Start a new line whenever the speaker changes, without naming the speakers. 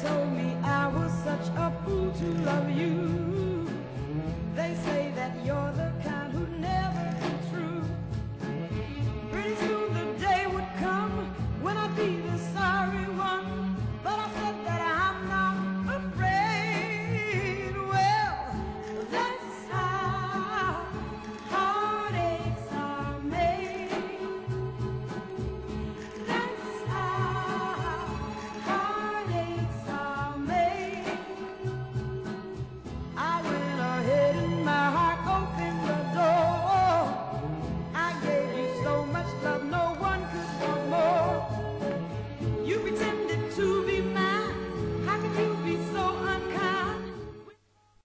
told me I was such a fool to love you. They say that you're the kind